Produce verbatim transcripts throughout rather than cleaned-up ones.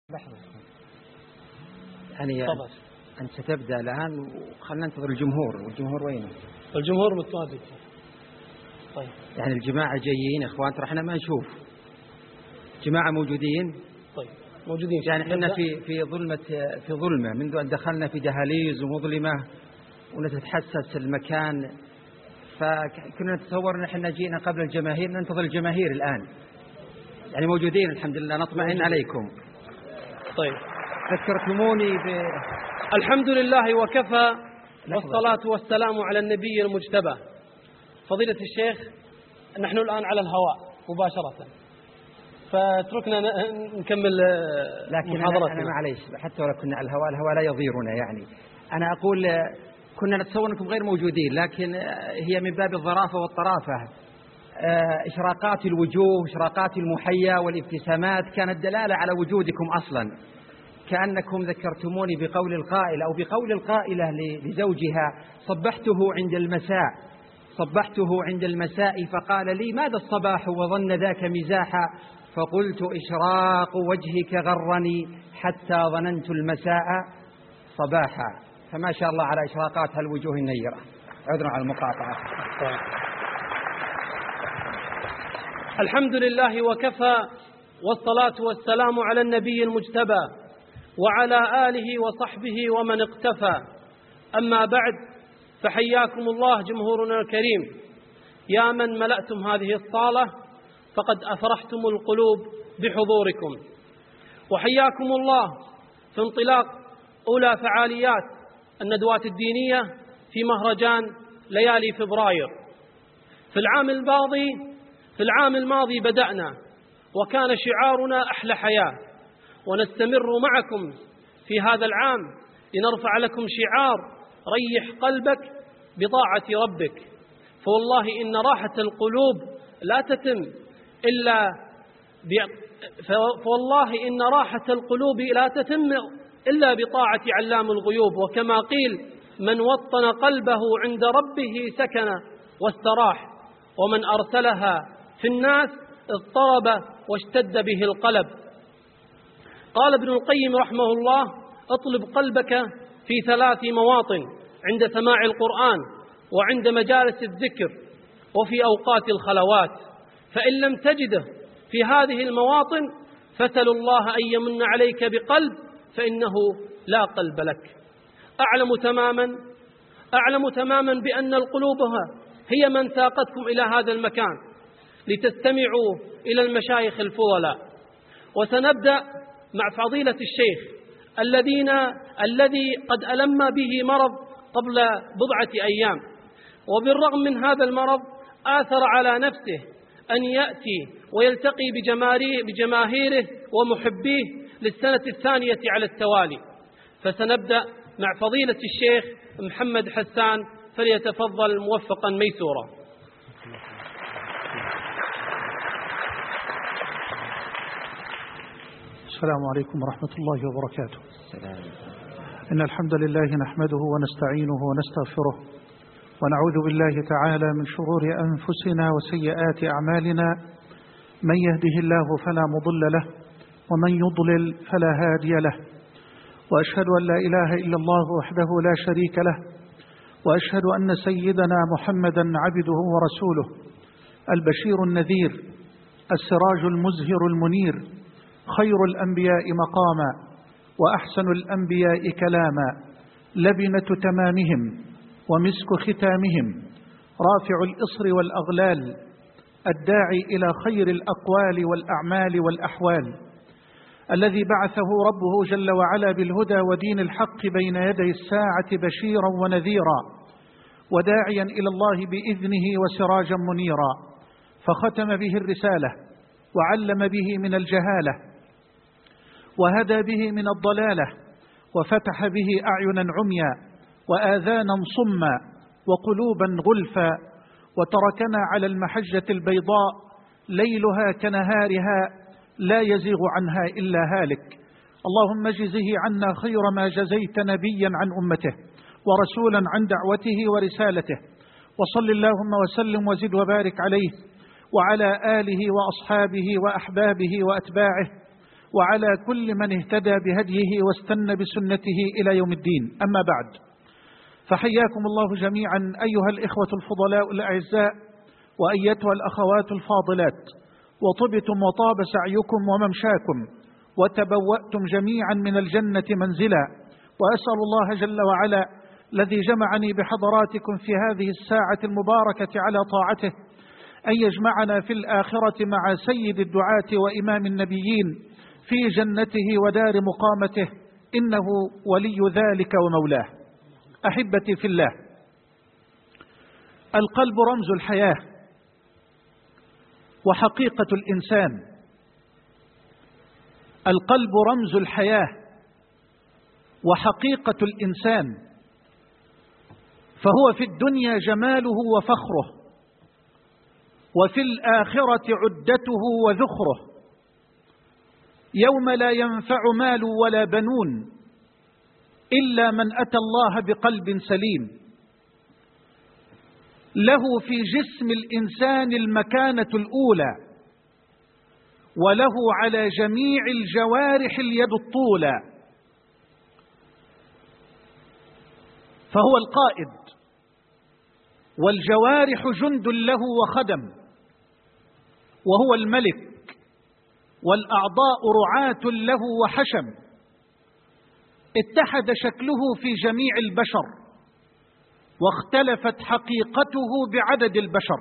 لحظة يعني طبعا. أنت ستبدأ الآن وخلنا ننتظر الجمهور. والجمهور وينه؟ الجمهور متواجد. طيب يعني الجماعة جايين إخوان، ترى احنا ما نشوف جماعة موجودين. طيب موجودين يعني احنا في في ظلمة في ظلمة منذ أن دخلنا في دهاليز ومظلمة ونتحسس المكان، فكنا نتصور ان احنا جينا قبل الجماهير، ننتظر الجماهير الآن. يعني موجودين الحمد لله، نطمئن موجود. عليكم. طيب ذكرتموني ب الحمد لله وكفى والصلاة والسلام على النبي المجتبى. فضيلة الشيخ، نحن الآن على الهواء مباشرة، فاتركنا نكمل محاضرتنا. لكن أنا, أنا معليش، حتى ولو كنا على الهواء، الهواء لا يضيرنا. يعني أنا أقول كنا نتصور أنكم غير موجودين، لكن هي من باب الظرافة والطرافة. إشراقات الوجوه، إشراقات المحيا والابتسامات كانت دلالة على وجودكم أصلا، كأنكم ذكرتموني بقول القائل أو بقول القائلة لزوجها: صبحته عند المساء صبحته عند المساء فقال لي: ماذا الصباح؟ وظن ذاك مزاحا، فقلت: إشراق وجهك غرني حتى ظننت المساء صباحا. فما شاء الله على إشراقات هالوجوه النيرة. عذرا على المقاطعة. الحمد لله وكفى والصلاة والسلام على النبي المجتبى وعلى آله وصحبه ومن اقتفى. أما بعد، فحياكم الله جمهورنا الكريم، يا من ملأتم هذه الصالة فقد أفرحتم القلوب بحضوركم. وحياكم الله في انطلاق أولى فعاليات الندوات الدينية في مهرجان ليالي فبراير. في العام الماضي في العام الماضي بدأنا، وكان شعارنا أحلى حياة، ونستمر معكم في هذا العام لنرفع لكم شعار: ريح قلبك بطاعة ربك. فوالله إن راحة القلوب لا تتم إلا ب... فوالله إن راحة القلوب لا تتم إلا بطاعة علام الغيوب. وكما قيل: من وطن قلبه عند ربه سكن واستراح، ومن أرسلها في الناس اضطرب واشتد به القلب. قال ابن القيم رحمه الله: اطلب قلبك في ثلاث مواطن: عند سماع القرآن، وعند مجالس الذكر، وفي أوقات الخلوات. فإن لم تجده في هذه المواطن فسل الله أن يمن عليك بقلب، فإنه لا قلب لك. أعلم تماما أعلم تماما بأن القلوب هي من ساقتكم إلى هذا المكان لتستمعوا إلى المشايخ الفضلاء. وسنبدأ مع فضيلة الشيخ الذين الذي قد ألم به مرض قبل بضعة أيام، وبالرغم من هذا المرض آثر على نفسه أن يأتي ويلتقي بجماهيره ومحبيه للسنة الثانية على التوالي. فسنبدأ مع فضيلة الشيخ محمد حسان، فليتفضل موفقا ميسورا. السلام عليكم ورحمة الله وبركاته. إن الحمد لله نحمده ونستعينه ونستغفره، ونعوذ بالله تعالى من شرور أنفسنا وسيئات أعمالنا. من يهده الله فلا مضل له، ومن يضلل فلا هادي له. وأشهد أن لا إله إلا الله وحده لا شريك له، وأشهد أن سيدنا محمدا عبده ورسوله، البشير النذير، السراج المزهر المنير، خير الأنبياء مقاما، وأحسن الأنبياء كلاما، لبنة تمامهم ومسك ختامهم، رافع الإصر والأغلال، الداعي إلى خير الأقوال والأعمال والأحوال، الذي بعثه ربه جل وعلا بالهدى ودين الحق بين يدي الساعة بشيرا ونذيرا، وداعيا إلى الله بإذنه وسراجا منيرا، فختم به الرسالة، وعلم به من الجهالة، وهدى به من الضلالة، وفتح به أعينا عميا وآذانا صما وقلوبا غلفا، وتركنا على المحجة البيضاء ليلها كنهارها لا يزيغ عنها إلا هالك. اللهم اجزه عنا خير ما جزيت نبيا عن أمته ورسولا عن دعوته ورسالته، وصل اللهم وسلم وزد وبارك عليه وعلى آله وأصحابه وأحبابه وأتباعه وعلى كل من اهتدى بهديه واستنى بسنته إلى يوم الدين. أما بعد، فحياكم الله جميعا أيها الإخوة الفضلاء الأعزاء وأيتها الأخوات الفاضلات، وطبتم وطاب سعيكم وممشاكم وتبوأتم جميعا من الجنة منزلا. وأسأل الله جل وعلا الذي جمعني بحضراتكم في هذه الساعة المباركة على طاعته أن يجمعنا في الآخرة مع سيد الدعاة وإمام النبيين في جنته ودار مقامته، إنه ولي ذلك ومولاه. أحبتي في الله، القلب رمز الحياة وحقيقة الإنسان. القلب رمز الحياة وحقيقة الإنسان، فهو في الدنيا جماله وفخره، وفي الآخرة عدته وذخره. يوم لا ينفع مال ولا بنون إلا من أتى الله بقلب سليم. له في جسم الإنسان المكانة الأولى، وله على جميع الجوارح اليد الطولى، فهو القائد، والجوارح جند له وخدم، وهو الملك، والأعضاء رعاة له وحشم. اتحد شكله في جميع البشر، واختلفت حقيقته بعدد البشر.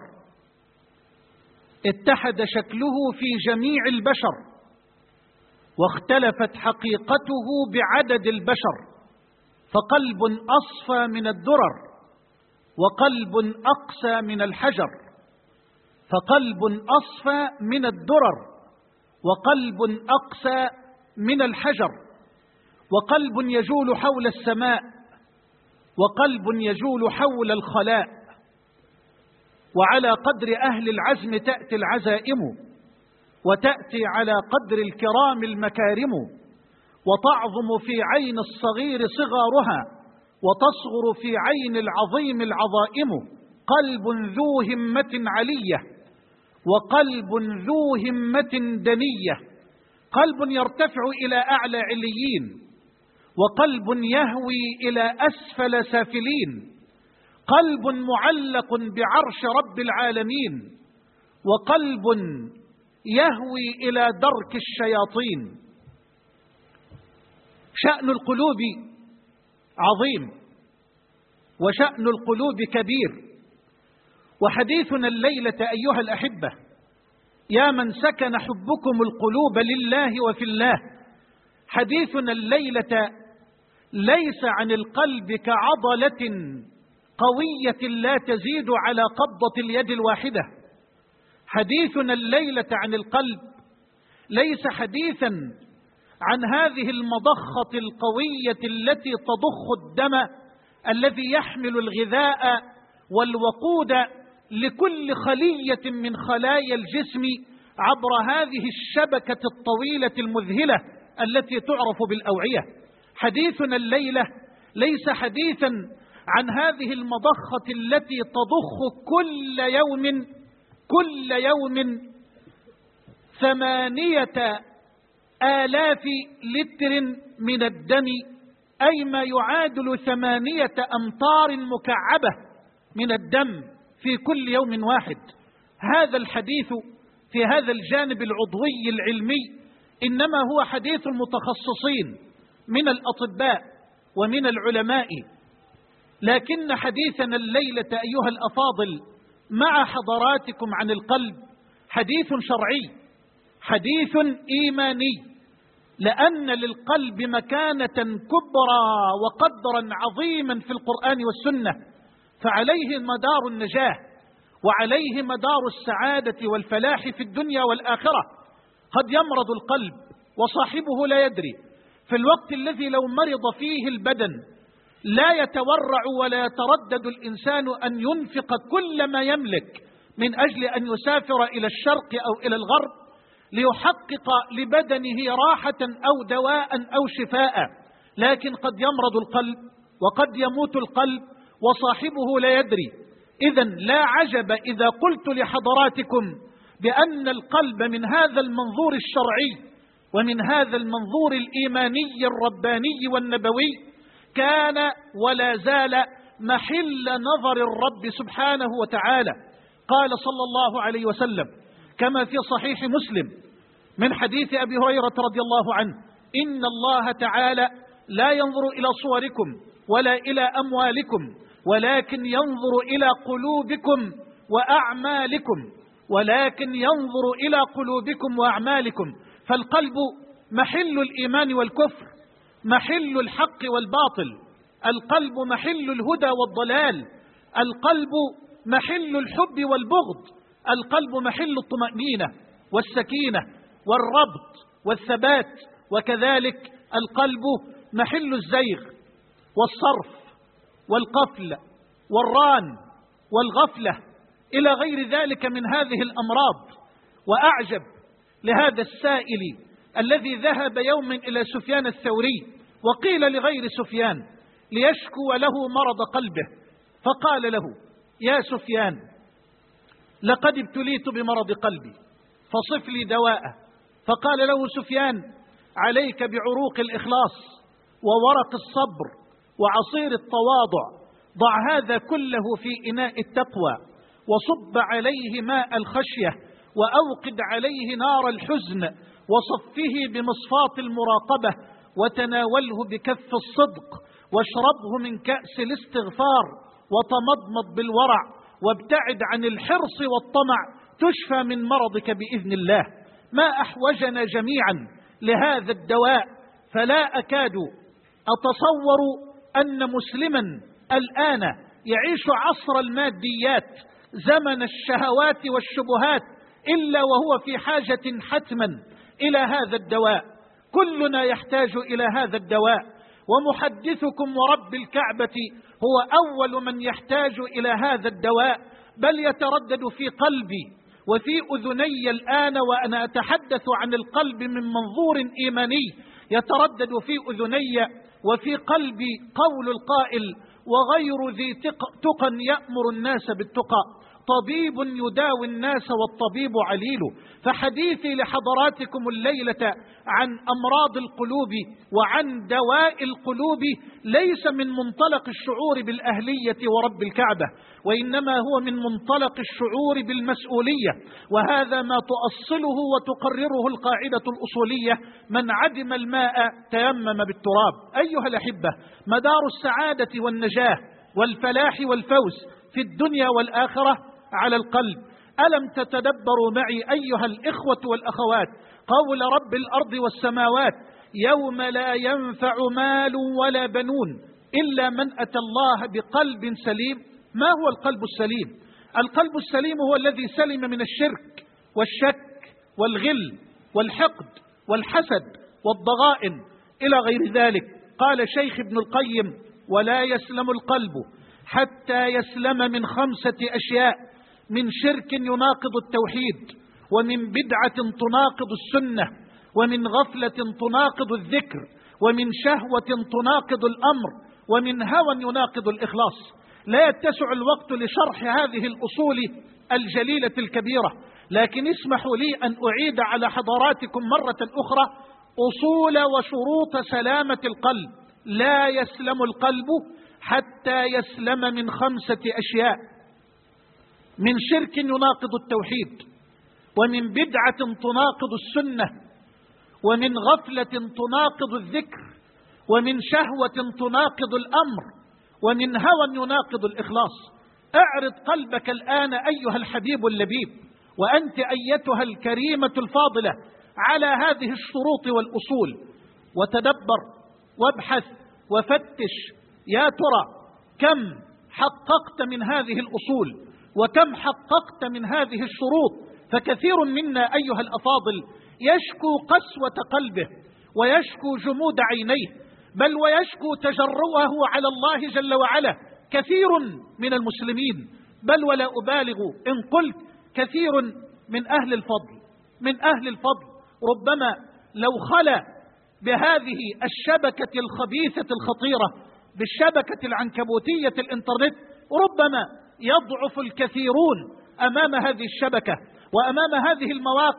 اتحد شكله في جميع البشر، واختلفت حقيقته بعدد البشر. فقلب أصفى من الدرر، وقلب أقسى من الحجر. فقلب أصفى من الدرر، وقلب أقسى من الحجر. وقلب يجول حول السماء، وقلب يجول حول الخلاء. وعلى قدر أهل العزم تأتي العزائم، وتأتي على قدر الكرام المكارم. وتعظم في عين الصغير صغارها، وتصغر في عين العظيم العظائم. قلب ذو همة علية، وقلب ذو همة دنية. قلب يرتفع إلى أعلى عليين، وقلب يهوي إلى أسفل سافلين. قلب معلق بعرش رب العالمين، وقلب يهوي إلى درك الشياطين. شأن القلوب عظيم، وشأن القلوب كبير. وحديثنا الليلة أيها الأحبة، يا من سكن حبكم القلوب لله وفي الله، حديثنا الليلة ليس عن القلب كعضلة قوية لا تزيد على قبضة اليد الواحدة. حديثنا الليلة عن القلب ليس حديثا عن هذه المضخة القوية التي تضخ الدم الذي يحمل الغذاء والوقود لكل خلية من خلايا الجسم عبر هذه الشبكة الطويلة المذهلة التي تعرف بالأوعية. حديثنا الليلة ليس حديثا عن هذه المضخة التي تضخ كل يوم كل يوم ثمانية آلاف لتر من الدم، أي ما يعادل ثمانية أمتار مكعبة من الدم في كل يوم واحد. هذا الحديث في هذا الجانب العضوي العلمي إنما هو حديث المتخصصين من الأطباء ومن العلماء. لكن حديثنا الليلة أيها الأفاضل مع حضراتكم عن القلب حديث شرعي، حديث إيماني، لأن للقلب مكانة كبرى وقدرا عظيما في القرآن والسنة، فعليه مدار النجاة، وعليه مدار السعادة والفلاح في الدنيا والآخرة. قد يمرض القلب وصاحبه لا يدري، في الوقت الذي لو مرض فيه البدن لا يتورع ولا يتردد الإنسان أن ينفق كل ما يملك من أجل أن يسافر إلى الشرق أو إلى الغرب ليحقق لبدنه راحة أو دواء أو شفاء. لكن قد يمرض القلب وقد يموت القلب وصاحبه لا يدري. إذن لا عجب إذا قلت لحضراتكم بأن القلب من هذا المنظور الشرعي ومن هذا المنظور الإيماني الرباني والنبوي كان ولا زال محل نظر الرب سبحانه وتعالى. قال صلى الله عليه وسلم كما في صحيح مسلم من حديث أبي هريرة رضي الله عنه: إن الله تعالى لا ينظر إلى صوركم ولا إلى أموالكم ولكن ينظر إلى قلوبكم وأعمالكم ولكن ينظر إلى قلوبكم وأعمالكم. فالقلب محل الإيمان والكفر، محل الحق والباطل، القلب محل الهدى والضلال، القلب محل الحب والبغض، القلب محل الطمأنينة والسكينة والربط والثبات، وكذلك القلب محل الزيغ والصرف والقفل والران والغفلة إلى غير ذلك من هذه الأمراض. وأعجب لهذا السائل الذي ذهب يوما إلى سفيان الثوري وقيل لغير سفيان ليشكو له مرض قلبه، فقال له: يا سفيان، لقد ابتليت بمرض قلبي فصف لي دواءه. فقال له سفيان: عليك بعروق الإخلاص وورق الصبر وعصير التواضع، ضع هذا كله في إناء التقوى وصب عليه ماء الخشية وأوقد عليه نار الحزن وصفه بمصفاة المراقبة وتناوله بكف الصدق واشربه من كأس الاستغفار وتمضمض بالورع وابتعد عن الحرص والطمع تشفى من مرضك بإذن الله. ما أحوجنا جميعا لهذا الدواء، فلا أكاد أتصور أن مسلما الآن يعيش عصر الماديات زمن الشهوات والشبهات إلا وهو في حاجة حتما إلى هذا الدواء. كلنا يحتاج إلى هذا الدواء، ومحدثكم ورب الكعبة هو أول من يحتاج إلى هذا الدواء، بل يتردد في قلبي وفي أذني الآن وأنا أتحدث عن القلب من منظور إيماني، يتردد في أذني وفي قلبي قول القائل: وغير ذي تقى يأمر الناس بالتقى، طبيب يداوي الناس والطبيب عليل. فحديثي لحضراتكم الليلة عن أمراض القلوب وعن دواء القلوب ليس من منطلق الشعور بالأهلية ورب الكعبة، وإنما هو من منطلق الشعور بالمسؤولية، وهذا ما تؤصله وتقرره القاعدة الأصولية: من عدم الماء تيمم بالتراب. أيها الأحبة، مدار السعادة والنجاة والفلاح والفوز في الدنيا والآخرة على القلب. ألم تتدبروا معي أيها الإخوة والأخوات قول رب الأرض والسماوات: يوم لا ينفع مال ولا بنون إلا من أتى الله بقلب سليم. ما هو القلب السليم؟ القلب السليم هو الذي سلم من الشرك والشك والغل والحقد والحسد والضغائن إلى غير ذلك. قال شيخ ابن القيم: ولا يسلم القلب حتى يسلم من خمسة أشياء: من شرك يناقض التوحيد، ومن بدعة تناقض السنة، ومن غفلة تناقض الذكر، ومن شهوة تناقض الأمر، ومن هوى يناقض الإخلاص. لا يتسع الوقت لشرح هذه الأصول الجليلة الكبيرة، لكن اسمحوا لي أن أعيد على حضراتكم مرة أخرى أصول وشروط سلامة القلب. لا يسلم القلب حتى يسلم من خمسة أشياء: من شرك يناقض التوحيد، ومن بدعة تناقض السنة، ومن غفلة تناقض الذكر، ومن شهوة تناقض الأمر، ومن هوى يناقض الإخلاص. اعرض قلبك الآن أيها الحبيب اللبيب وأنت أيتها الكريمة الفاضلة على هذه الشروط والأصول، وتدبر وابحث وفتش يا ترى كم حققت من هذه الأصول وكم حققت من هذه الشروط. فكثير منا أيها الأفاضل يشكو قسوة قلبه ويشكو جمود عينيه، بل ويشكو تجرؤه على الله جل وعلا. كثير من المسلمين، بل ولا أبالغ إن قلت كثير من أهل الفضل من أهل الفضل ربما لو خلا بهذه الشبكة الخبيثة الخطيرة، بالشبكة العنكبوتية الإنترنت، ربما يضعف الكثيرون أمام هذه الشبكة وأمام هذه المواقع،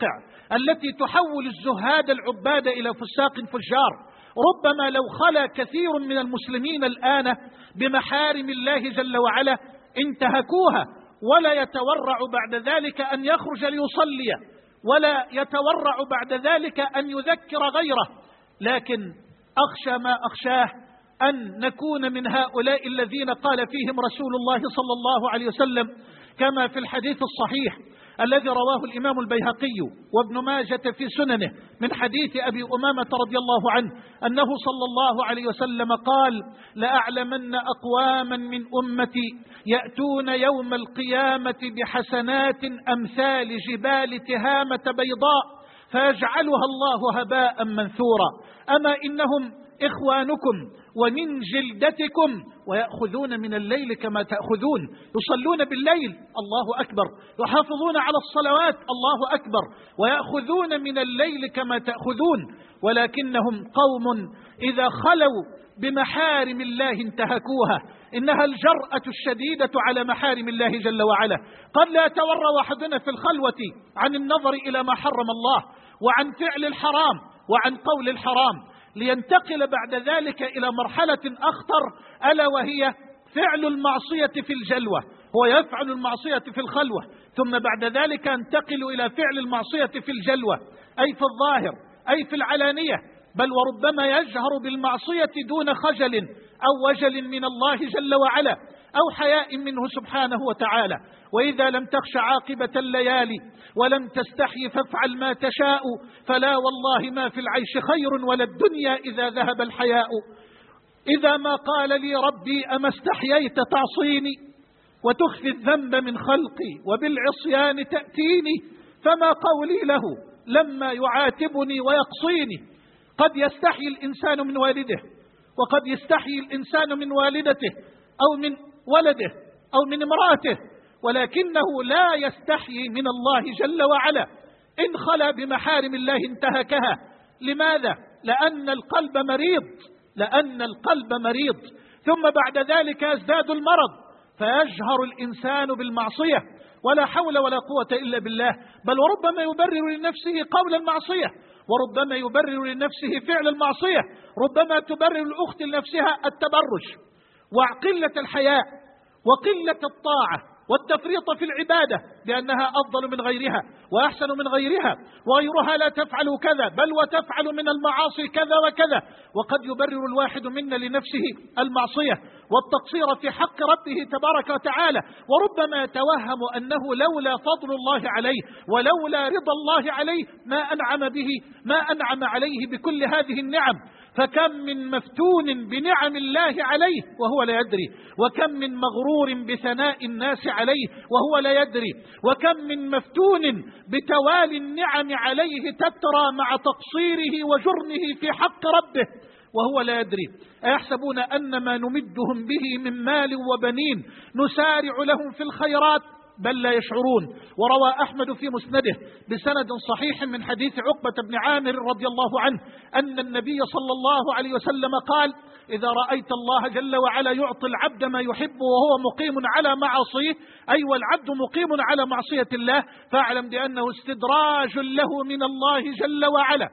التي تحول الزهاد العباد إلى فساق فجار. ربما لو خلا كثير من المسلمين الآن بمحارم الله جل وعلا انتهكوها، ولا يتورع بعد ذلك أن يخرج ليصلي، ولا يتورع بعد ذلك أن يذكر غيره. لكن أخشى ما أخشاه أن نكون من هؤلاء الذين قال فيهم رسول الله صلى الله عليه وسلم كما في الحديث الصحيح الذي رواه الإمام البيهقي وابن ماجة في سننه من حديث أبي أمامة رضي الله عنه أنه صلى الله عليه وسلم قال: لأعلمن أقواما من أمتي يأتون يوم القيامة بحسنات أمثال جبال تهامة بيضاء فيجعلها الله هباء منثورا، أما إنهم إخوانكم ومن جلدتكم ويأخذون من الليل كما تأخذون، يصلون بالليل الله أكبر، يحافظون على الصلوات الله أكبر، ويأخذون من الليل كما تأخذون، ولكنهم قوم إذا خلوا بمحارم الله انتهكوها. إنها الجرأة الشديدة على محارم الله جل وعلا. قد لا يتورع أحدنا في الخلوة عن النظر إلى ما حرم الله وعن فعل الحرام وعن قول الحرام، لينتقل بعد ذلك إلى مرحلة أخطر، ألا وهي فعل المعصية في الجلوة. هو يفعل المعصية في الخلوة ثم بعد ذلك ينتقل إلى فعل المعصية في الجلوة، أي في الظاهر أي في العلانية، بل وربما يجهر بالمعصية دون خجل أو وجل من الله جل وعلا أو حياء منه سبحانه وتعالى. وإذا لم تخش عاقبة الليالي ولم تستحي فافعل ما تشاء، فلا والله ما في العيش خير ولا الدنيا إذا ذهب الحياء. إذا ما قال لي ربي أما استحييت تعصيني وتخفي الذنب من خلقي وبالعصيان تأتيني، فما قولي له لما يعاتبني ويقصيني. قد يستحي الإنسان من والده، وقد يستحي الإنسان من والدته أو من ولده أو من امرأته، ولكنه لا يستحي من الله جل وعلا. إن خلا بمحارم الله انتهكها. لماذا؟ لأن القلب مريض، لأن القلب مريض. ثم بعد ذلك يزداد المرض فيجهر الإنسان بالمعصية، ولا حول ولا قوة إلا بالله، بل وربما يبرر لنفسه قول المعصية، وربما يبرر لنفسه فعل المعصية، ربما تبرر الأخت لنفسها التبرج وقلة الحياء وقلة الطاعة والتفريط في العبادة بأنها أفضل من غيرها وأحسن من غيرها، وغيرها لا تفعل كذا بل وتفعل من المعاصي كذا وكذا. وقد يبرر الواحد منا لنفسه المعصية والتقصير في حق ربه تبارك وتعالى، وربما يتوهم أنه لولا فضل الله عليه ولولا رضا الله عليه ما أنعم به ما أنعم عليه بكل هذه النعم. فكم من مفتون بنعم الله عليه وهو لا يدري، وكم من مغرور بثناء الناس عليه وهو لا يدري، وكم من مفتون بتوالي النعم عليه تترى مع تقصيره وجرمه في حق ربه وهو لا يدري. أيحسبون أن ما نمدهم به من مال وبنين نسارع لهم في الخيرات بل لا يشعرون. وروى أحمد في مسنده بسند صحيح من حديث عقبة بن عامر رضي الله عنه أن النبي صلى الله عليه وسلم قال: إذا رأيت الله جل وعلا يعطي العبد ما يحب وهو مقيم على معصيه، أي والعبد مقيم على معصية الله، فاعلم بأنه استدراج له من الله جل وعلا.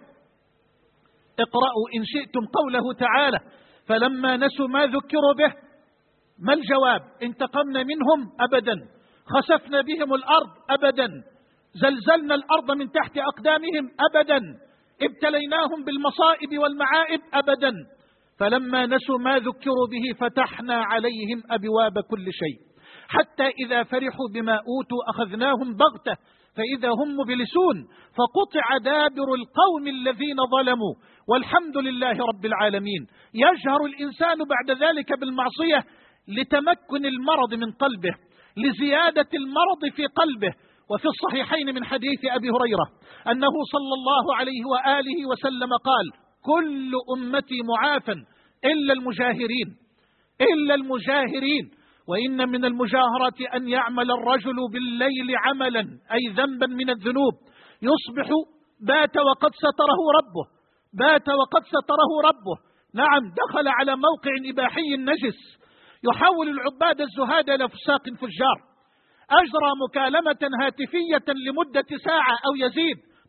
اقرأوا إن شئتم قوله تعالى: فلما نسوا ما ذكروا به. ما الجواب؟ انتقمنا منهم؟ أبدا. خسفنا بهم الأرض؟ أبدا. زلزلنا الأرض من تحت أقدامهم؟ أبدا. ابتليناهم بالمصائب والمعائب؟ أبدا. فلما نسوا ما ذكروا به فتحنا عليهم أبواب كل شيء، حتى إذا فرحوا بما أوتوا أخذناهم بغتة فإذا هم مبلسون، فقطع دابر القوم الذين ظلموا والحمد لله رب العالمين. يجهر الإنسان بعد ذلك بالمعصية لتمكن المرض من قلبه، لزيادة المرض في قلبه. وفي الصحيحين من حديث أبي هريرة أنه صلى الله عليه وآله وسلم قال: كل أمتي معافى إلا المجاهرين، إلا المجاهرين. وإن من المجاهرة أن يعمل الرجل بالليل عملا أي ذنبا من الذنوب يصبح بات وقد ستره ربه، بات وقد ستره ربه. نعم، دخل على موقع إباحي نجس يحول العباد الزهاد إلى فساق فجار، أجرى مكالمة هاتفية لمدة ساعة أو يزيد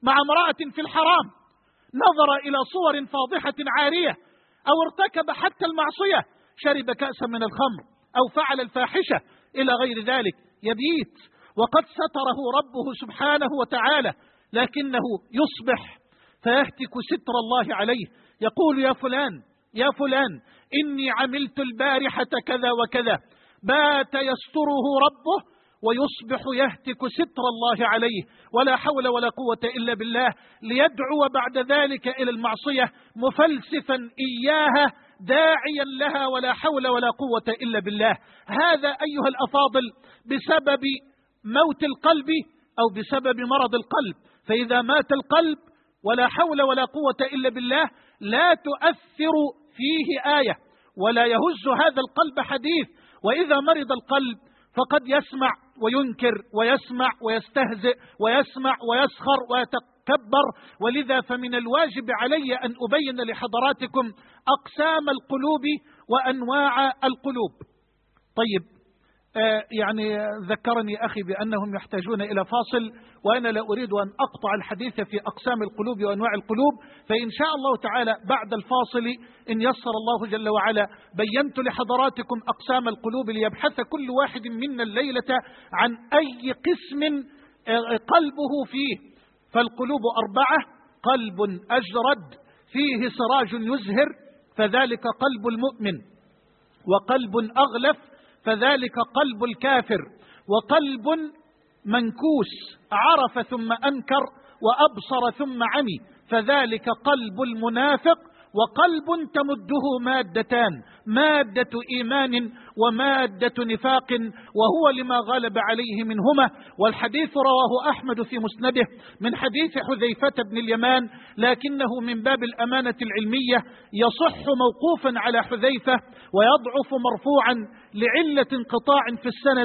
مع امرأة في الحرام، نظر إلى صور فاضحة عارية، أو ارتكب حتى المعصية، شرب كأسا من الخمر أو فعل الفاحشة إلى غير ذلك، يبيت وقد ستره ربه سبحانه وتعالى، لكنه يصبح فيهتك ستر الله عليه، يقول يا فلان يا فلان إني عملت البارحة كذا وكذا، بات يستره ربه ويصبح يهتك ستر الله عليه، ولا حول ولا قوة إلا بالله، ليدعو بعد ذلك إلى المعصية مفلسفا إياها داعيا لها، ولا حول ولا قوة إلا بالله. هذا أيها الأفاضل بسبب موت القلب أو بسبب مرض القلب. فإذا مات القلب ولا حول ولا قوة إلا بالله لا تؤثر فيه آية ولا يهز هذا القلب حديث. وإذا مرض القلب فقد يسمع وينكر ويسمع ويستهزئ ويسمع ويسخر ويتكبر. ولذا فمن الواجب علي أن أبين لحضراتكم أقسام القلوب وأنواع القلوب. طيب آه يعني ذكرني أخي بأنهم يحتاجون إلى فاصل، وأنا لا أريد أن أقطع الحديث في أقسام القلوب وأنواع القلوب، فإن شاء الله تعالى بعد الفاصل إن يسر الله جل وعلا بينت لحضراتكم أقسام القلوب، ليبحث كل واحد منا الليلة عن أي قسم آه قلبه فيه. فالقلوب أربعة: قلب أجرد فيه سراج يزهر فذلك قلب المؤمن، وقلب أغلف فذلك قلب الكافر، وقلب منكوس عرف ثم أنكر وأبصر ثم عمي فذلك قلب المنافق، وقلب تمده مادتان: مادة إيمان ومادة نفاق، وهو لما غلب عليه منهما. والحديث رواه أحمد في مسنده من حديث حذيفة بن اليمان، لكنه من باب الأمانة العلمية يصح موقوفا على حذيفة ويضعف مرفوعا لعلة انقطاع في السند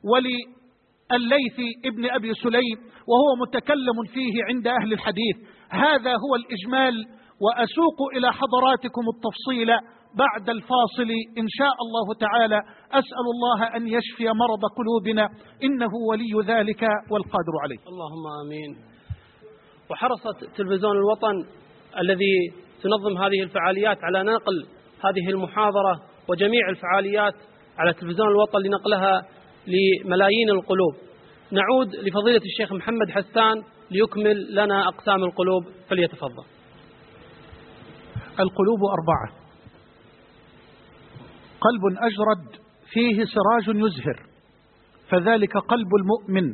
ولليث ابن أبي سليم، وهو متكلم فيه عند أهل الحديث. هذا هو الإجمال، وأسوق إلى حضراتكم التفصيل بعد الفاصل إن شاء الله تعالى. أسأل الله أن يشفي مرض قلوبنا إنه ولي ذلك والقادر عليه. اللهم آمين. وحرصت تلفزيون الوطن الذي تنظم هذه الفعاليات على نقل هذه المحاضرة وجميع الفعاليات على تلفزيون الوطن لنقلها لملايين القلوب. نعود لفضيلة الشيخ محمد حسان ليكمل لنا أقسام القلوب، فليتفضل. القلوب أربعة: قلب أجرد فيه سراج يزهر فذلك قلب المؤمن،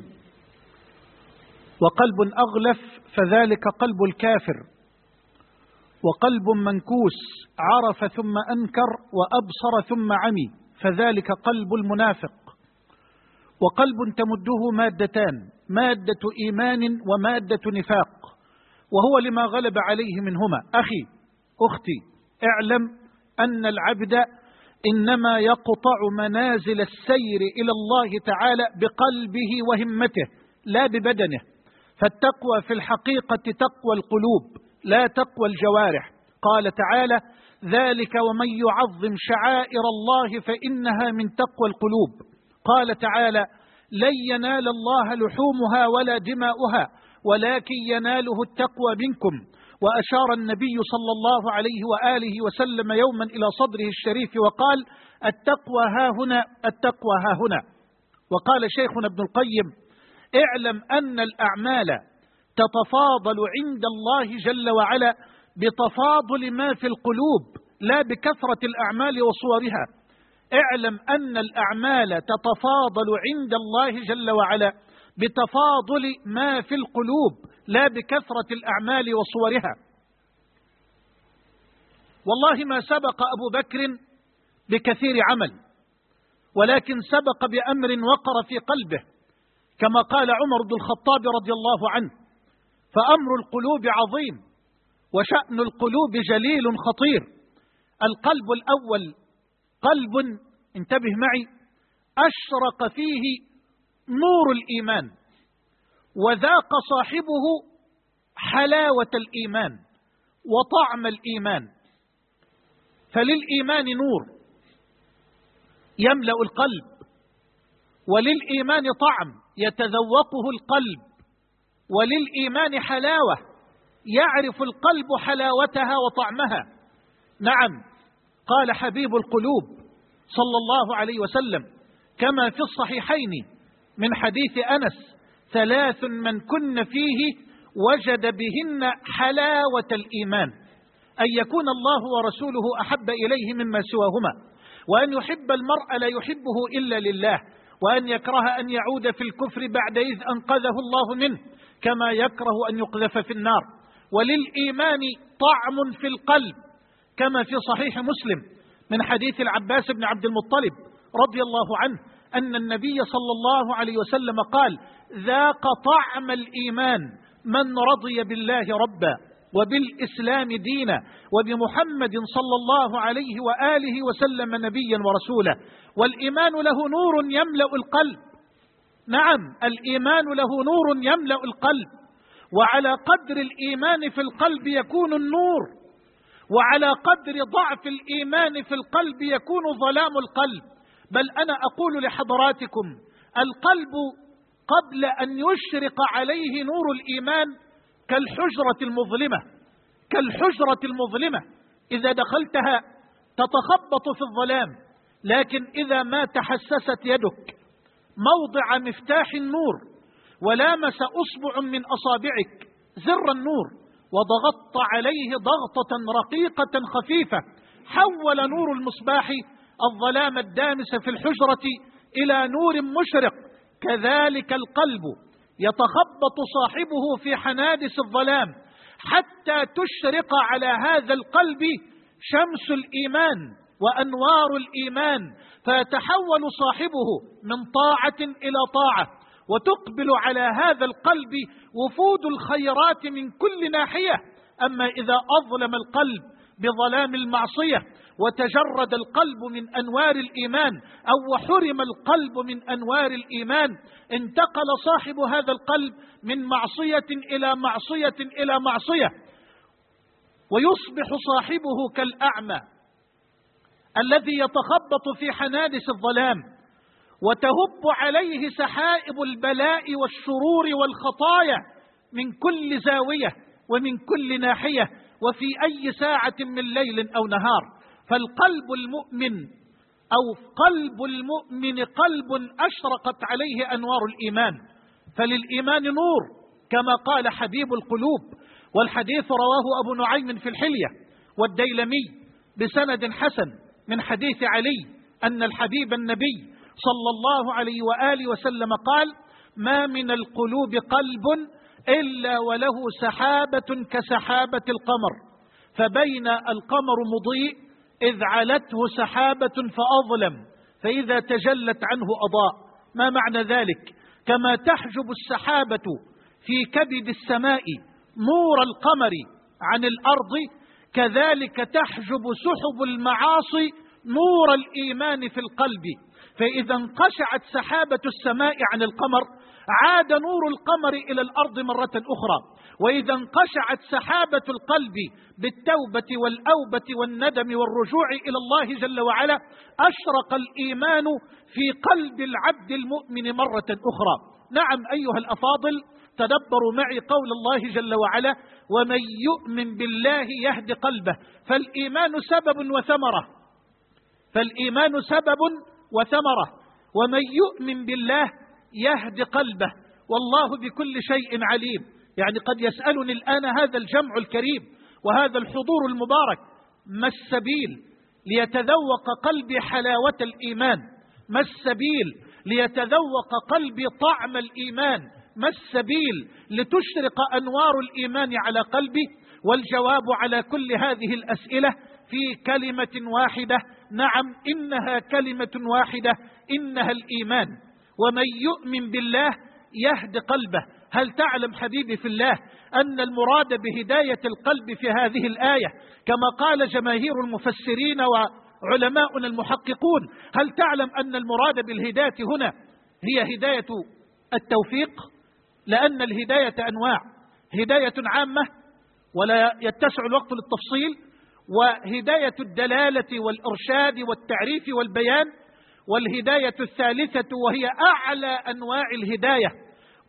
وقلب أغلف فذلك قلب الكافر، وقلب منكوس عرف ثم أنكر وأبصر ثم عمي فذلك قلب المنافق، وقلب تمده مادتان: مادة إيمان ومادة نفاق، وهو لما غلب عليه منهما. أخي أختي، اعلم أن العبد إنما يقطع منازل السير إلى الله تعالى بقلبه وهمته لا ببدنه، فالتقوى في الحقيقة تقوى القلوب لا تقوى الجوارح. قال تعالى: ذلك ومن يعظم شعائر الله فإنها من تقوى القلوب. قال تعالى: لن ينال الله لحومها ولا دماؤها ولكن يناله التقوى منكم. وأشار النبي صلى الله عليه وآله وسلم يوما إلى صدره الشريف وقال: التقوى ها هنا، التقوى ها هنا. وقال شيخنا ابن القيم: اعلم أن الأعمال تتفاضل عند الله جل وعلا بتفاضل ما في القلوب لا بكثرة الأعمال وصورها. اعلم أن الأعمال تتفاضل عند الله جل وعلا بتفاضل ما في القلوب لا بكثرة الأعمال وصورها. والله ما سبق أبو بكر بكثير عمل، ولكن سبق بأمر وقر في قلبه، كما قال عمر بن الخطاب رضي الله عنه: فأمر القلوب عظيم وشأن القلوب جليل خطير. القلب الأول قلب، انتبه معي، أشرق فيه نور الإيمان وذاق صاحبه حلاوة الإيمان وطعم الإيمان. فللإيمان نور يملأ القلب، وللإيمان طعم يتذوقه القلب، وللإيمان حلاوة يعرف القلب حلاوتها وطعمها. نعم، قال حبيب القلوب صلى الله عليه وسلم كما في الصحيحين من حديث أنس: ثلاث من كن فيه وجد بهن حلاوة الإيمان: أن يكون الله ورسوله أحب إليه مما سواهما، وأن يحب المرء لا يحبه إلا لله، وأن يكره أن يعود في الكفر بعد إذ أنقذه الله منه، كما يكره أن يقذف في النار. وللإيمان طعم في القلب، كما في صحيح مسلم من حديث العباس بن عبد المطلب رضي الله عنه أن النبي صلى الله عليه وسلم قال: ذاق طعم الإيمان من رضي بالله ربا وبالإسلام دينا وبمحمد صلى الله عليه وآله وسلم نبيا ورسولا. والإيمان له نور يملأ القلب. نعم، الإيمان له نور يملأ القلب، وعلى قدر الإيمان في القلب يكون النور، وعلى قدر ضعف الإيمان في القلب يكون ظلام القلب. بل أنا أقول لحضراتكم: القلب قبل أن يشرق عليه نور الإيمان كالحجرة المظلمة، كالحجرة المظلمة إذا دخلتها تتخبط في الظلام، لكن إذا ما تحسست يدك موضع مفتاح النور ولامس أصبع من أصابعك زر النور وضغطت عليه ضغطة رقيقة خفيفة، حول نور المصباح الظلام الدامس في الحجرة إلى نور مشرق. كذلك القلب يتخبط صاحبه في حنادس الظلام حتى تشرق على هذا القلب شمس الإيمان وأنوار الإيمان، فيتحول صاحبه من طاعة إلى طاعة، وتقبل على هذا القلب وفود الخيرات من كل ناحية. أما إذا أظلم القلب بظلام المعصية وتجرد القلب من أنوار الإيمان أو حرم القلب من أنوار الإيمان، انتقل صاحب هذا القلب من معصية إلى معصية إلى معصية، ويصبح صاحبه كالأعمى الذي يتخبط في حنادس الظلام وتهب عليه سحائب البلاء والشرور والخطايا من كل زاوية ومن كل ناحية وفي أي ساعة من ليل أو نهار. فالقلب المؤمن أو قلب المؤمن قلب أشرقت عليه أنوار الإيمان، فللإيمان نور كما قال حبيب القلوب. والحديث رواه أبو نعيم في الحلية والديلمي بسند حسن من حديث علي أن الحبيب النبي صلى الله عليه وآله وسلم قال: ما من القلوب قلب إلا وله سحابة كسحابة القمر، فبين القمر مضيء إذ علته سحابة فأظلم، فإذا تجلت عنه أضاء. ما معنى ذلك؟ كما تحجب السحابة في كبد السماء نور القمر عن الأرض، كذلك تحجب سحب المعاصي نور الإيمان في القلب. فإذا انقشعت سحابة السماء عن القمر عاد نور القمر إلى الأرض مرة أخرى. وإذا انقشعت سحابة القلب بالتوبة والأوبة والندم والرجوع إلى الله جل وعلا أشرق الإيمان في قلب العبد المؤمن مرة أخرى. نعم أيها الأفاضل، تدبروا معي قول الله جل وعلا: ومن يؤمن بالله يهد قلبه. فالإيمان سبب وثمرة، فالإيمان سبب وثمرة، ومن يؤمن بالله يهد قلبه، والله بكل شيء عليم. يعني قد يسألني الآن هذا الجمع الكريم وهذا الحضور المبارك: ما السبيل ليتذوق قلبي حلاوة الإيمان؟ ما السبيل ليتذوق قلبي طعم الإيمان؟ ما السبيل لتشرق أنوار الإيمان على قلبي؟ والجواب على كل هذه الأسئلة في كلمة واحدة، نعم إنها كلمة واحدة، إنها الإيمان. ومن يؤمن بالله يهد قلبه. هل تعلم حبيبي في الله أن المراد بهداية القلب في هذه الآية كما قال جماهير المفسرين وعلماؤنا المحققون، هل تعلم أن المراد بالهداية هنا هي هداية التوفيق؟ لأن الهداية أنواع: هداية عامة ولا يتسع الوقت للتفصيل، وهداية الدلالة والإرشاد والتعريف والبيان، والهداية الثالثة وهي أعلى أنواع الهداية: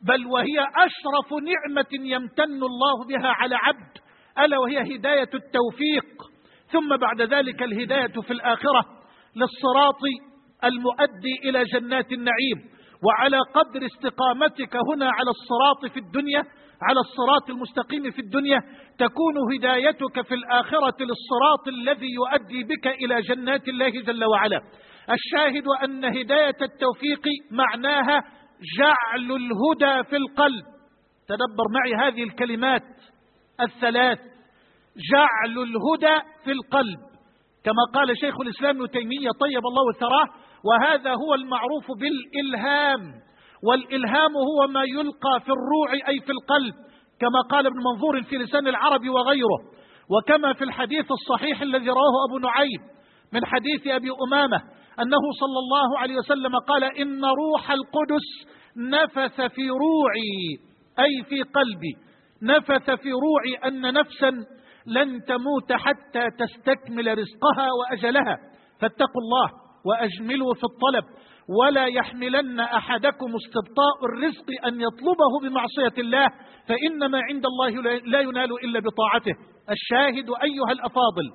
بل وهي أشرف نعمة يمتن الله بها على عبد، ألا وهي هداية التوفيق. ثم بعد ذلك الهداية في الآخرة للصراط المؤدي إلى جنات النعيم. وعلى قدر استقامتك هنا على الصراط في الدنيا، على الصراط المستقيم في الدنيا، تكون هدايتك في الآخرة للصراط الذي يؤدي بك إلى جنات الله جل وعلا. الشاهد أن هداية التوفيق معناها جعل الهدى في القلب. تدبر معي هذه الكلمات الثلاث: جعل الهدى في القلب، كما قال شيخ الإسلام ابن تيمية طيب الله ثراه: وهذا هو المعروف بالإلهام، والإلهام هو ما يلقى في الروع أي في القلب، كما قال ابن منظور في لسان العرب وغيره. وكما في الحديث الصحيح الذي رواه أبو نعيم من حديث أبي أمامة أنه صلى الله عليه وسلم قال: إن روح القدس نفث في روعي، أي في قلبي، نفث في روعي أن نفسا لن تموت حتى تستكمل رزقها وأجلها، فاتقوا الله وأجملوا في الطلب، ولا يحملن أحدكم استبطاء الرزق أن يطلبه بمعصية الله، فإنما عند الله لا ينال إلا بطاعته. الشاهد أيها الأفاضل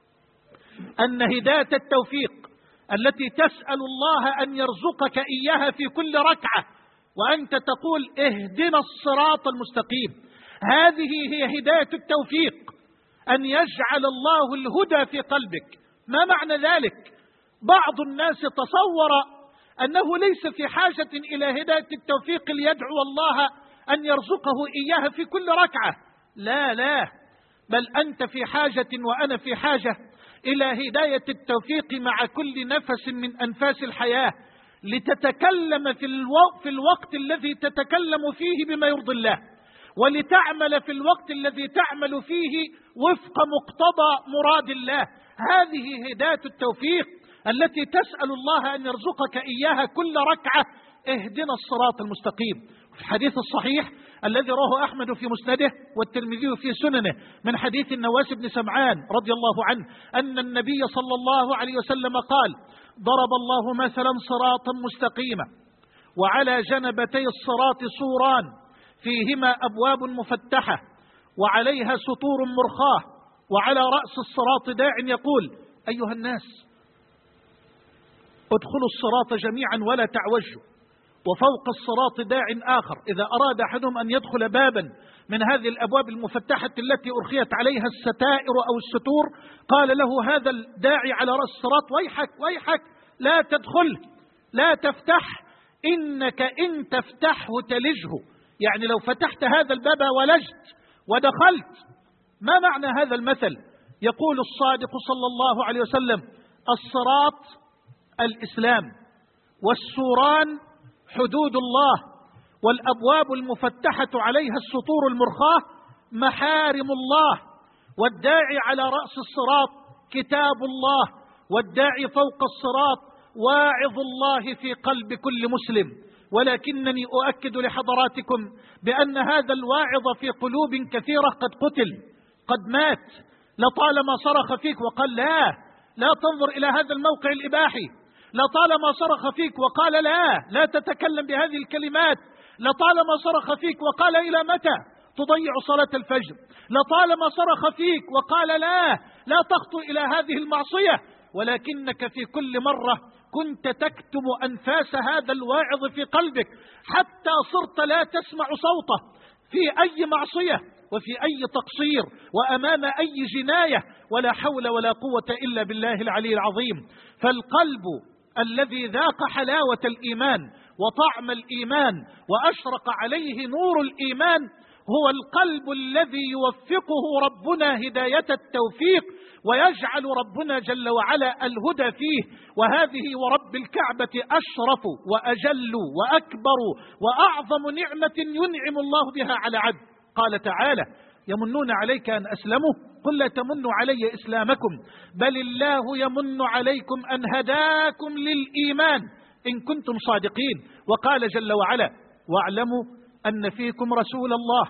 أن هداية التوفيق التي تسأل الله أن يرزقك إياها في كل ركعة وأنت تقول اهدنا الصراط المستقيم، هذه هي هداية التوفيق، أن يجعل الله الهدى في قلبك. ما معنى ذلك؟ بعض الناس تصور أنه ليس في حاجة إلى هداية التوفيق ليدعو الله أن يرزقه إياها في كل ركعة. لا لا، بل أنت في حاجة وأنا في حاجة إلى هداية التوفيق مع كل نفس من أنفاس الحياة، لتتكلم في, الو... في الوقت الذي تتكلم فيه بما يرضي الله، ولتعمل في الوقت الذي تعمل فيه وفق مقتضى مراد الله. هذه هداية التوفيق التي تسأل الله أن يرزقك إياها كل ركعة: اهدنا الصراط المستقيم. في الحديث الصحيح الذي رواه أحمد في مسنده والترمذي في سننه من حديث النواس بن سمعان رضي الله عنه أن النبي صلى الله عليه وسلم قال: ضرب الله مثلا صراطا مستقيما، وعلى جنبتي الصراط سوران فيهما أبواب مفتحة وعليها سطور مرخاة، وعلى رأس الصراط داع يقول: أيها الناس ادخلوا الصراط جميعا ولا تعوجوا. وفوق الصراط داع آخر إذا أراد أحدهم أن يدخل بابا من هذه الأبواب المفتحة التي أرخيت عليها الستائر أو الستور قال له هذا الداعي على رأس الصراط: ويحك ويحك، لا تدخل، لا تفتح، إنك إن تفتحه تلجه. يعني لو فتحت هذا الباب ولجت ودخلت. ما معنى هذا المثل؟ يقول الصادق صلى الله عليه وسلم: الصراط الإسلام، والسوران حدود الله، والأبواب المفتحة عليها السطور المرخاة محارم الله، والداعي على رأس الصراط كتاب الله، والداعي فوق الصراط واعظ الله في قلب كل مسلم. ولكنني أؤكد لحضراتكم بأن هذا الواعظ في قلوب كثيرة قد قتل، قد مات، لطالما صرخ فيك وقال: لا لا تنظر إلى هذا الموقع الإباحي، لطالما صرخ فيك وقال: لا لا تتكلم بهذه الكلمات، لطالما صرخ فيك وقال: إلى متى تضيع صلاة الفجر، لطالما صرخ فيك وقال: لا لا تخطو إلى هذه المعصية. ولكنك في كل مرة كنت تكتم أنفاس هذا الواعظ في قلبك حتى صرت لا تسمع صوته في أي معصية وفي أي تقصير وأمام أي جناية، ولا حول ولا قوة إلا بالله العلي العظيم. فالقلب الذي ذاق حلاوة الإيمان وطعم الإيمان وأشرق عليه نور الإيمان هو القلب الذي يوفقه ربنا هداية التوفيق، ويجعل ربنا جل وعلا الهدى فيه. وهذه ورب الكعبة أشرف وأجل وأكبر وأعظم نعمة ينعم الله بها على عبد. قال تعالى: يمنون عليك أن أسلموا، قل لا تمنوا علي إسلامكم بل الله يمن عليكم أن هداكم للإيمان إن كنتم صادقين. وقال جل وعلا: واعلموا أن فيكم رسول الله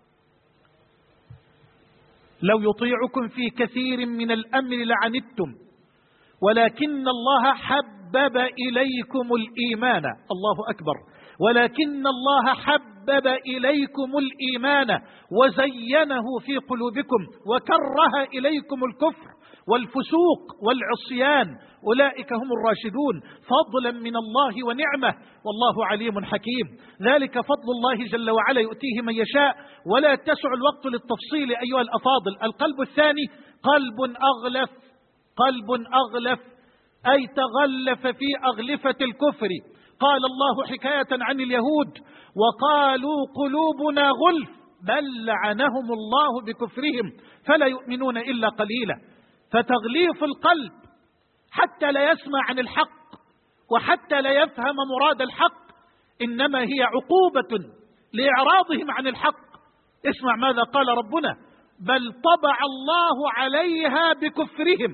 لو يطيعكم في كثير من الأمر لعنتم ولكن الله حبب إليكم الإيمان، الله أكبر، ولكن الله حبب وحبب إليكم الإيمان وزينه في قلوبكم وكره إليكم الكفر والفسوق والعصيان أولئك هم الراشدون فضلا من الله ونعمة والله عليم حكيم. ذلك فضل الله جل وعلا يؤتيه من يشاء ولا يتسع الوقت للتفصيل أيها الأفاضل. القلب الثاني قلب أغلف، قلب أغلف أي تغلف في أغلفة الكفر. قال الله حكاية عن اليهود وقالوا قلوبنا غلف بل لعنهم الله بكفرهم فلا يؤمنون إلا قليلا. فتغليف القلب حتى لا يسمع عن الحق وحتى لا يفهم مراد الحق إنما هي عقوبة لإعراضهم عن الحق. اسمع ماذا قال ربنا بل طبع الله عليها بكفرهم.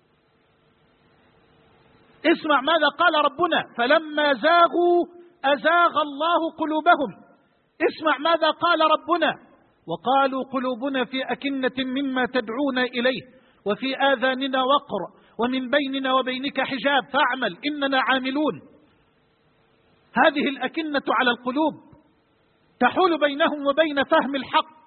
اسمع ماذا قال ربنا فلما زاغوا أزاغ الله قلوبهم. اسمع ماذا قال ربنا وقالوا قلوبنا في أكنة مما تدعون إليه وفي آذاننا وقر ومن بيننا وبينك حجاب فاعمل إننا عاملون. هذه الأكنة على القلوب تحول بينهم وبين فهم الحق،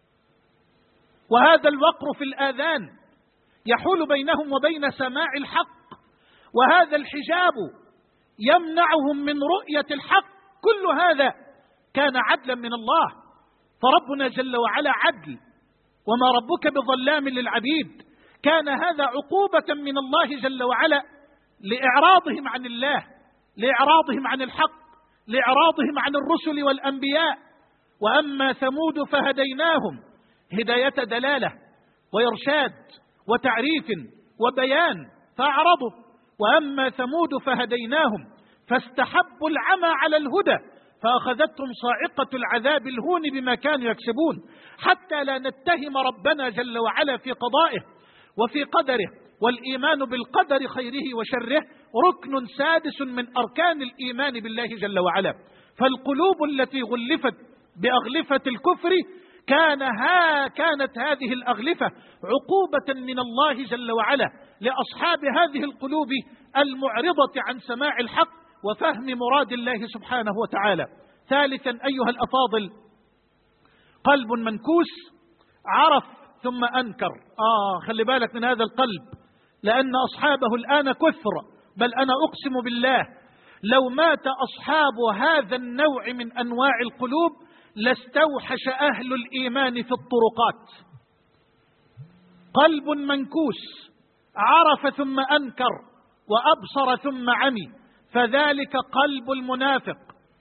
وهذا الوقر في الآذان يحول بينهم وبين سماع الحق، وهذا الحجاب يمنعهم من رؤية الحق. كل هذا كان عدلا من الله، فربنا جل وعلا عدل وما ربك بظلام للعبيد. كان هذا عقوبة من الله جل وعلا لإعراضهم عن الله، لإعراضهم عن الحق، لإعراضهم عن الرسل والأنبياء. وأما ثمود فهديناهم هداية دلالة وإرشاد وتعريف وبيان فأعرضوا. وأما ثمود فهديناهم فاستحبوا العمى على الهدى فأخذتهم صاعقة العذاب الهون بما كانوا يكسبون. حتى لا نتهم ربنا جل وعلا في قضائه وفي قدره. والإيمان بالقدر خيره وشره ركن سادس من أركان الإيمان بالله جل وعلا. فالقلوب التي غلفت بأغلفة الكفر كان ها كانت هذه الأغلفة عقوبة من الله جل وعلا لأصحاب هذه القلوب المعرضة عن سماع الحق وفهم مراد الله سبحانه وتعالى. ثالثا أيها الأفاضل قلب منكوس عرف ثم أنكر. آه خلي بالك من هذا القلب لأن أصحابه الآن كثر، بل أنا أقسم بالله لو مات أصحاب هذا النوع من أنواع القلوب لاستوحش أهل الإيمان في الطرقات. قلب منكوس عرف ثم أنكر وأبصر ثم عمي فذلك قلب المنافق،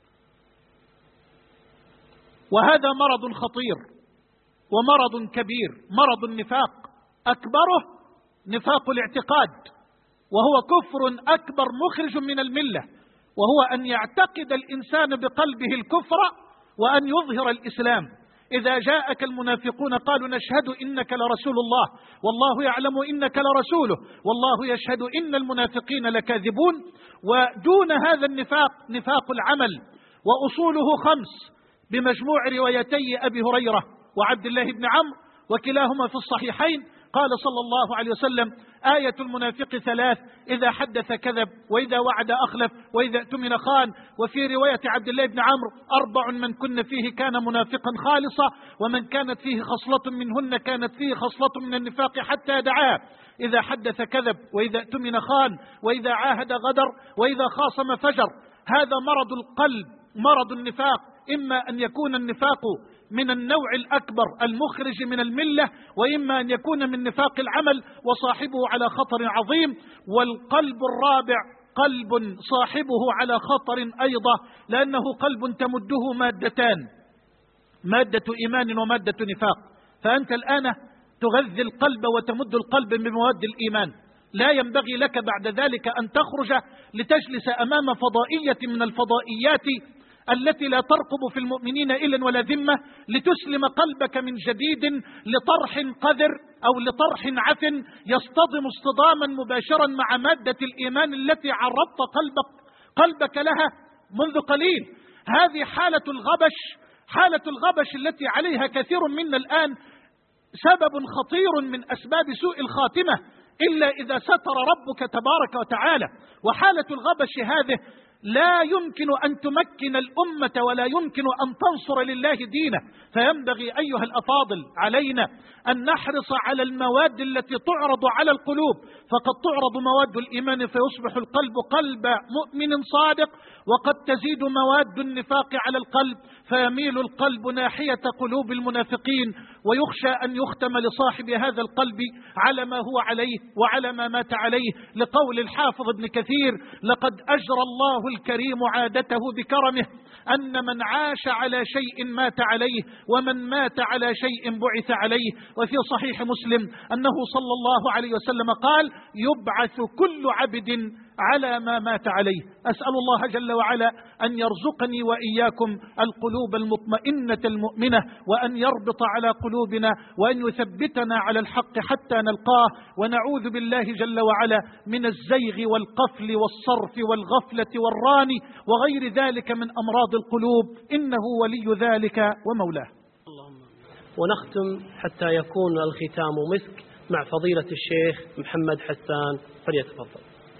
وهذا مرض خطير ومرض كبير. مرض النفاق أكبره نفاق الاعتقاد، وهو كفر أكبر مخرج من الملة، وهو أن يعتقد الإنسان بقلبه الكفر وأن يظهر الإسلام. إذا جاءك المنافقون قالوا نشهد إنك لرسول الله والله يعلم إنك لرسوله والله يشهد إن المنافقين لكاذبون. ودون هذا النفاق نفاق العمل، وأصوله خمس بمجموع روايتي أبي هريرة وعبد الله بن عمرو وكلاهما في الصحيحين. قال صلى الله عليه وسلم آية المنافق ثلاث: إذا حدث كذب وإذا وعد أخلف وإذا اؤتمن خان. وفي رواية عبد الله بن عمرو أربع من كن فيه كان منافقا خالصا، ومن كانت فيه خصلة منهن كانت فيه خصلة من النفاق حتى دعاه. إذا حدث كذب وإذا اؤتمن خان وإذا عاهد غدر وإذا خاصم فجر. هذا مرض القلب، مرض النفاق. إما أن يكون النفاق من النوع الأكبر المخرج من الملة، وإما أن يكون من نفاق العمل وصاحبه على خطر عظيم. والقلب الرابع قلب صاحبه على خطر أيضا، لأنه قلب تمده مادتان: مادة إيمان ومادة نفاق. فأنت الآن تغذي القلب وتمد القلب بمواد الإيمان. لا ينبغي لك بعد ذلك أن تخرج لتجلس أمام فضائية من الفضائيات التي لا ترقب في المؤمنين إلا ولا ذمة لتسلم قلبك من جديد لطرح قذر أو لطرح عفن يصطدم اصطداما مباشرا مع مادة الإيمان التي عرضت قلبك, قلبك لها منذ قليل. هذه حالة الغبش، حالة الغبش التي عليها كثير منا الآن سبب خطير من أسباب سوء الخاتمة إلا إذا ستر ربك تبارك وتعالى. وحالة الغبش هذه لا يمكن أن تمكن الأمة ولا يمكن أن تنصر لله دينه. فينبغي أيها الأفاضل علينا أن نحرص على المواد التي تعرض على القلوب، فقد تعرض مواد الإيمان فيصبح القلب قلب مؤمن صادق، وقد تزيد مواد النفاق على القلب فيميل القلب ناحية قلوب المنافقين، ويخشى أن يختم لصاحب هذا القلب على ما هو عليه وعلى ما مات عليه، لقول الحافظ ابن كثير: لقد أجرى الله الكريم عادته بكرمه أن من عاش على شيء مات عليه، ومن مات على شيء بعث عليه. وفي صحيح مسلم أنه صلى الله عليه وسلم قال: يبعث كل عبد على ما مات عليه. أسأل الله جل وعلا أن يرزقني وإياكم القلوب المطمئنة المؤمنة، وأن يربط على قلوبنا، وأن يثبتنا على الحق حتى نلقاه. ونعوذ بالله جل وعلا من الزيغ والقفل والصرف والغفلة والران وغير ذلك من أمراض القلوب، إنه ولي ذلك ومولاه. اللهم. ونختم حتى يكون الختام مسك مع فضيلة الشيخ محمد حسان، فليتفضل.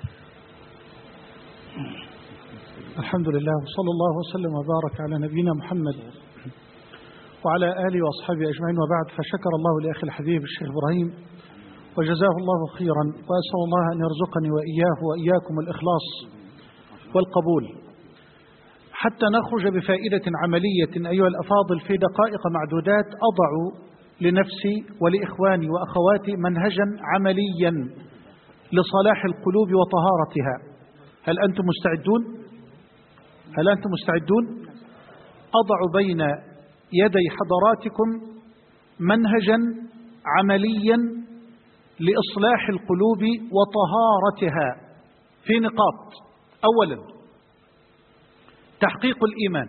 الحمد لله، وصلى الله وسلم وبارك على نبينا محمد وعلى آله وأصحابه أجمعين، وبعد. فشكر الله لأخي الحبيب الشيخ إبراهيم وجزاه الله خيرا، وأسأل الله أن يرزقني وإياه وإياكم الإخلاص والقبول حتى نخرج بفائدة عملية. أيها الأفاضل، في دقائق معدودات أضع لنفسي ولإخواني وأخواتي منهجا عمليا لصلاح القلوب وطهارتها. هل أنتم مستعدون؟ هل أنتم مستعدون؟ أضع بين يدي حضراتكم منهجا عمليا لإصلاح القلوب وطهارتها في نقاط. أولا، تحقيق الإيمان،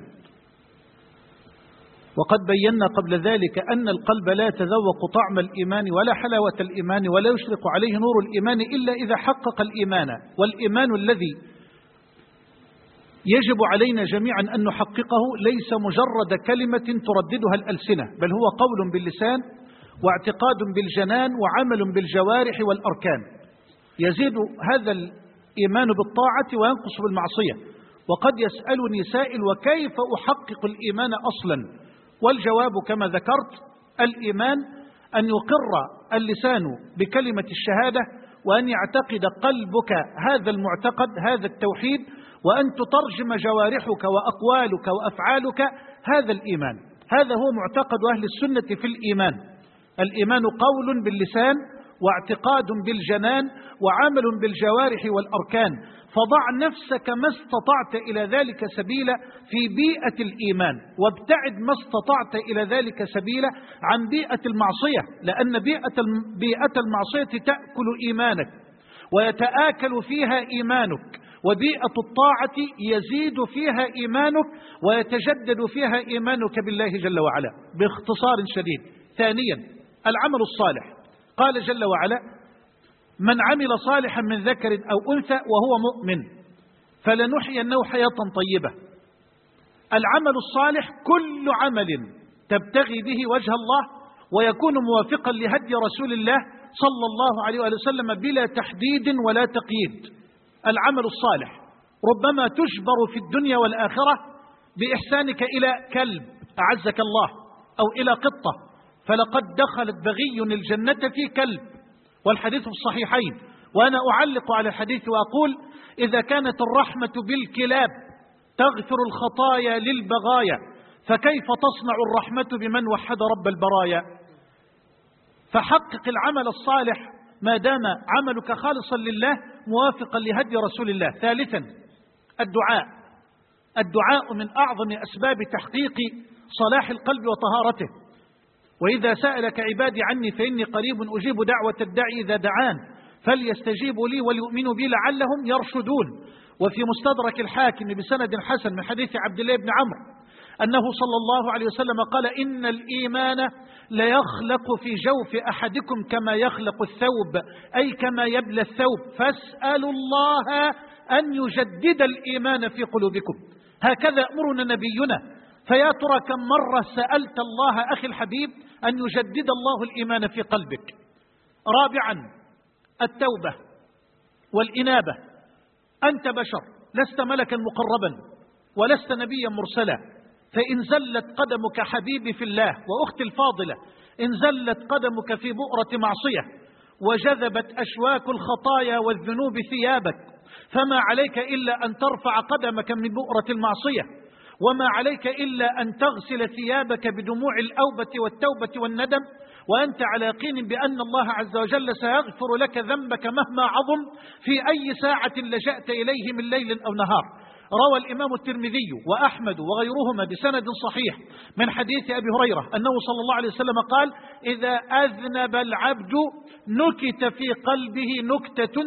وقد بينا قبل ذلك أن القلب لا يتذوق طعم الإيمان ولا حلاوة الإيمان ولا يشرق عليه نور الإيمان إلا إذا حقق الإيمان. والإيمان الذي يجب علينا جميعا أن نحققه ليس مجرد كلمة ترددها الألسنة، بل هو قول باللسان واعتقاد بالجنان وعمل بالجوارح والأركان. يزيد هذا الإيمان بالطاعة وينقص بالمعصية. وقد يسألني سائل: وكيف أحقق الإيمان أصلا؟ والجواب كما ذكرت: الإيمان أن يقر اللسان بكلمة الشهادة، وأن يعتقد قلبك هذا المعتقد، هذا التوحيد، وأن تترجم جوارحك وأقوالك وأفعالك هذا الإيمان. هذا هو معتقد أهل السنة في الإيمان. الإيمان قول باللسان واعتقاد بالجنان وعمل بالجوارح والأركان. فضع نفسك ما استطعت إلى ذلك سبيلا في بيئة الإيمان، وابتعد ما استطعت إلى ذلك سبيلا عن بيئة المعصية، لأن بيئة بيئة المعصية تأكل إيمانك ويتآكل فيها إيمانك، وبيئة الطاعة يزيد فيها إيمانك ويتجدد فيها إيمانك بالله جل وعلا. باختصار شديد. ثانيا، العمل الصالح. قال جل وعلا: من عمل صالحا من ذكر أو أنثى وهو مؤمن فلنحيينه حياة طيبة. العمل الصالح كل عمل تبتغي به وجه الله ويكون موافقا لهدي رسول الله صلى الله عليه وسلم بلا تحديد ولا تقييد. العمل الصالح ربما تجبر في الدنيا والآخرة بإحسانك إلى كلب أعزك الله، أو إلى قطة، فلقد دخلت بغي الجنة في كلب، والحديث في الصحيحين. وأنا أعلق على الحديث وأقول: إذا كانت الرحمة بالكلاب تغفر الخطايا للبغايا، فكيف تصنع الرحمة بمن وحد رب البرايا؟ فحقق العمل الصالح ما دام عملك خالصا لله موافقا لهدي رسول الله. ثالثا، الدعاء. الدعاء من أعظم أسباب تحقيق صلاح القلب وطهارته. وإذا سألك عبادي عني فإني قريب أجيب دعوة الداعي إذا دعان فليستجيبوا لي وليؤمنوا بي لعلهم يرشدون. وفي مستدرك الحاكم بسند حسن من حديث عبد الله بن عمرو أنه صلى الله عليه وسلم قال: إن الإيمان ليخلق في جوف أحدكم كما يخلق الثوب، أي كما يبلى الثوب، فاسألوا الله أن يجدد الإيمان في قلوبكم. هكذا أمرنا نبينا. فيا ترى كم مرة سألت الله أخي الحبيب أن يجدد الله الإيمان في قلبك. رابعا، التوبة والإنابة. أنت بشر لست ملكا مقربا ولست نبيا مرسلا، فإن زلت قدمك حبيبي في الله وأختي الفاضلة، إن زلت قدمك في بؤرة معصية وجذبت أشواك الخطايا والذنوب ثيابك، فما عليك إلا أن ترفع قدمك من بؤرة المعصية، وما عليك إلا أن تغسل ثيابك بدموع الأوبة والتوبة والندم، وأنت على يقين بأن الله عز وجل سيغفر لك ذنبك مهما عظم في أي ساعة لجأت إليه من ليل أو نهار. روى الإمام الترمذي وأحمد وغيرهما بسند صحيح من حديث أبي هريرة أنه صلى الله عليه وسلم قال: إذا أذنب العبد نكت في قلبه نكتة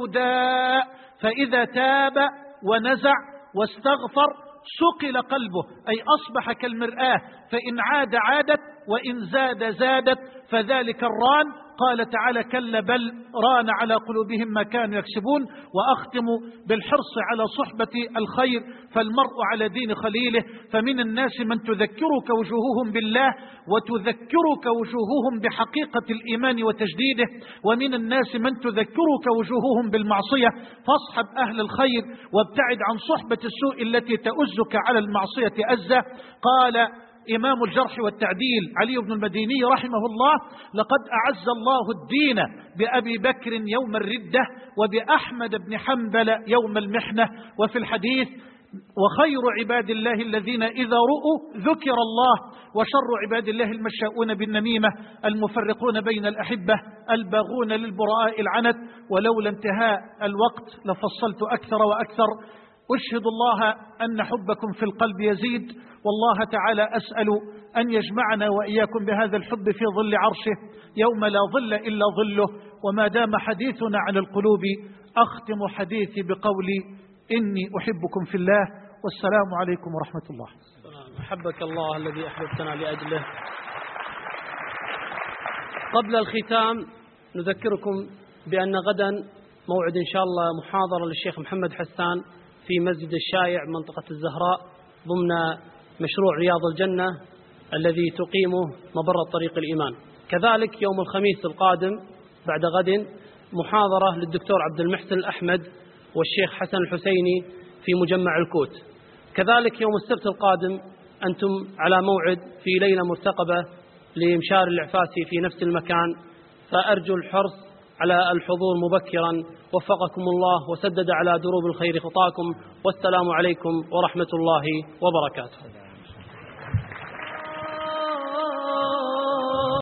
سوداء، فإذا تاب ونزع واستغفر سقل قلبه، أي أصبح كالمرآة، فإن عاد عادت وإن زاد زادت، فذلك الران. قال تعالى: كلا بل ران على قلوبهم ما كانوا يكسبون. وأختم بالحرص على صحبة الخير، فالمرء على دين خليله، فمن الناس من تذكرك وجوههم بالله وتذكرك وجوههم بحقيقة الإيمان وتجديده، ومن الناس من تذكرك وجوههم بالمعصية، فاصحب أهل الخير وابتعد عن صحبة السوء التي تؤزك على المعصية أزة. قال إمام الجرح والتعديل علي بن المديني رحمه الله: لقد أعز الله الدين بأبي بكر يوم الردة وبأحمد بن حنبل يوم المحنة. وفي الحديث: وخير عباد الله الذين إذا رؤوا ذكر الله، وشر عباد الله المشاؤون بالنميمة، المفرقون بين الأحبة، الباغون للبراء العنت. ولولا انتهاء الوقت لفصلت أكثر وأكثر. أشهد الله أن حبكم في القلب يزيد، والله تعالى أسأل أن يجمعنا وإياكم بهذا الحب في ظل عرشه يوم لا ظل إلا ظله. وما دام حديثنا عن القلوب أختم حديثي بقولي: إني أحبكم في الله، والسلام عليكم ورحمة الله. أحبك الله الذي أحببتنا لأجله. قبل الختام نذكركم بأن غدا موعد إن شاء الله محاضرة للشيخ محمد حسان في مسجد الشايع منطقة الزهراء ضمن مشروع رياض الجنة الذي تقيمه مبرة طريق الإيمان. كذلك يوم الخميس القادم بعد غد محاضرة للدكتور عبد المحسن الأحمد والشيخ حسن الحسيني في مجمع الكوت. كذلك يوم السبت القادم أنتم على موعد في ليلة مرتقبة لمشار العفاسي في نفس المكان، فأرجو الحرص على الحضور مبكرا. وفقكم الله وسدد على دروب الخير خطاكم، والسلام عليكم ورحمة الله وبركاته.